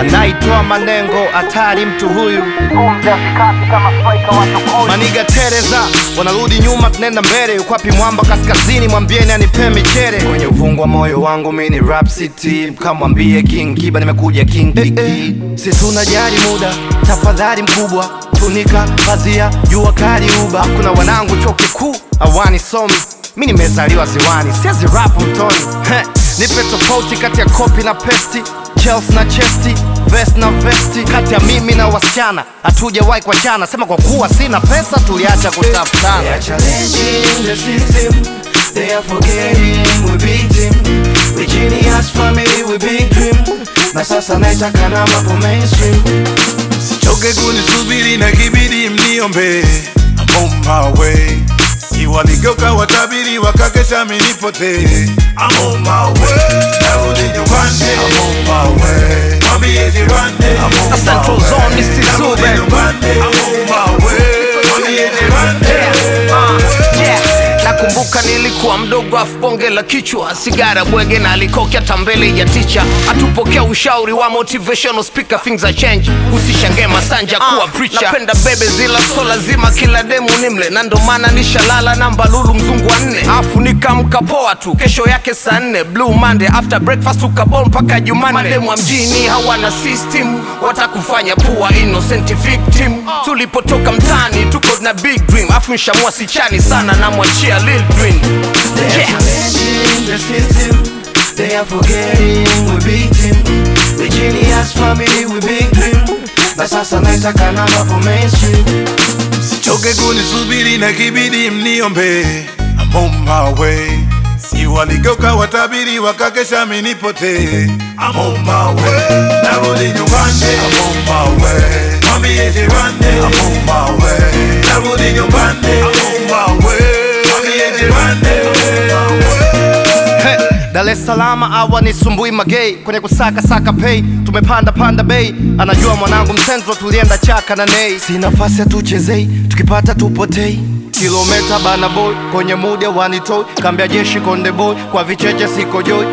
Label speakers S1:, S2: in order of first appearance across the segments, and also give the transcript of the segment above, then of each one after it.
S1: anaitoa manengo hatari mtu huyu. Maniga tereza wanarudi nyuma tunaenda mbele. Ukwapi mwamba kaskazini mwambieni anipe michere. Kwenye uvungu wa moyo wangu mini rap city. Kamwambie King Kiba nimekuja King Kiki. Sisi unajali muda tafadhali mkubwa. Tunika pazia jua kali uba. Kuna wanangu chuo kikuu awani somi. Mimi nimezaliwa ziwani siezi rap mtoni. Nipe tofauti kati ya copy na pesti. Chelsea na chesti, vest na vesti. Kati ya mimi na wasichana hatujawahi kuachana. Sema kwa kuwa sina pesa tuliacha kutafutana.
S2: They are challenging the system. They are forgetting we beat him. We genius family we big dream. Na sasa naitaka na mapo mainstream.
S3: Sichoke kunisubiri na kibidi mniombe. I'm on my way. Waligeuka watabiri wakakesha minipote. I'm on my way. Narudi nyumbani. I'm on my way. Mwambie jirani. I'm on my way.
S1: Central Zone is still so bad.
S3: I'm on my way. Mwambie jirani.
S4: Nakumbuka nilikuwa mdogo afu bonge la kichwa. Sigara bwege na alikokia tambele ya teacher. Atupokea ushauri wa motivational speaker. Things are change. Usishangae masanja kuwa preacher. Napenda bebe zila so lazima kila demu nimle. Na ndo maana nishalala namba lulu mzungu wa 4. Afu nikamka poa tu kesho yake saa 4. Blue Monday after breakfast ukabol mpaka Jumanne. Mademu wa mjini hawana system. Watakufanya poor innocent victim. Tulipotoka mtani tuko na big dream. Afu nshamua sichani sana na mwachia Lil Twin.
S2: They are challenging the system. They are forgetting we beat him. We genius family we big dream. Na sasa naitaka na mapo mainstream.
S3: Sichoke kunisubiri na kibidi mniombe. I'm on my way. Waligeuka watabiri wakakesha minipote. I'm on my way. Narudi nyumbani. I'm on my way. Mwambie jirani. I'm on my way. Narudi nyumbani. I'm on my way. Mwambie jirani.
S1: Dar es Salaam awa ni sumbui magei. Kwenye kusaka pay tumepanda bei. Anajua mwanangu msenzo tulienda chaka na nei. Si nafasi ya tuchezei tukipata tupotei. Kilometa bana boy kwenye muda wanitoi. Kambia jeshi konde boy kwa vicheche siko joy.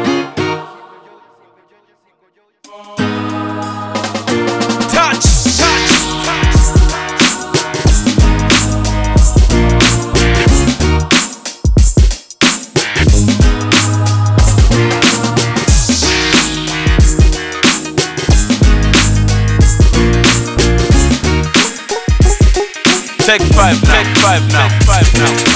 S5: Take five now.